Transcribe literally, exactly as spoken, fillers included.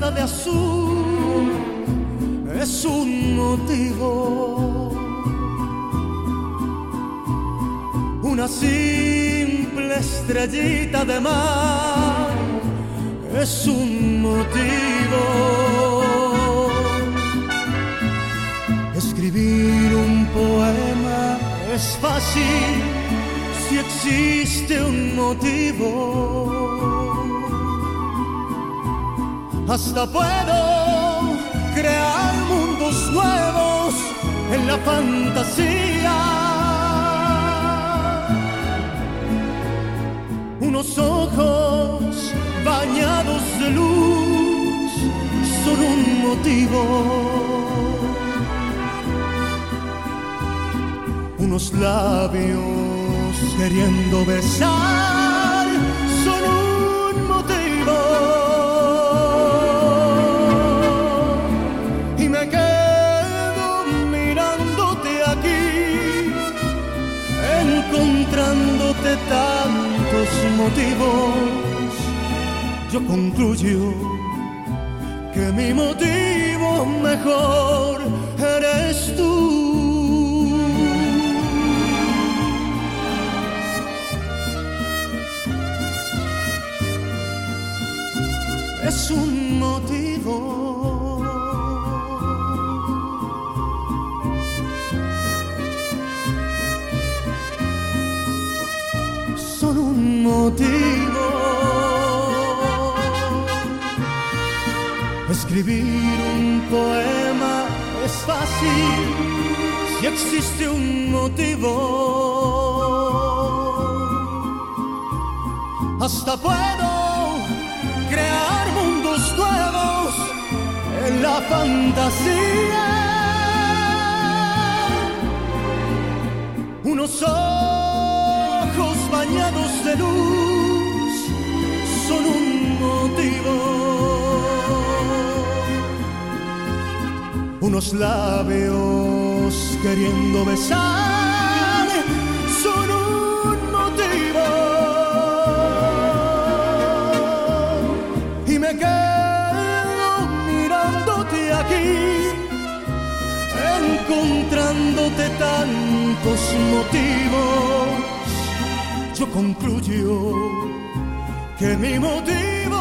pintada de azul es un motivo. Una simple estrellita de mar es un motivo. Escribir un poema es fácil si existe un motivo. Hasta puedo crear mundos nuevos en la fantasía. Unos ojos bañados de luz son un motivo. Unos labios queriendo besar son un motivo. Y me quedo mirándote aquí, encontrándote tantos motivos. Yo concluyo que mi motivo mejor eres tú. Es un motivo. Son un motivo. Escribir un poema es fácil si existe un motivo. Hasta puedo crear mundos nuevos en la fantasía. Unos ojos bañados de luz son un motivo. Unos labios queriendo besar son un motivo. Y me quedo mirándote aquí, encontrándote tantos motivos. Yo concluyo que mi motivo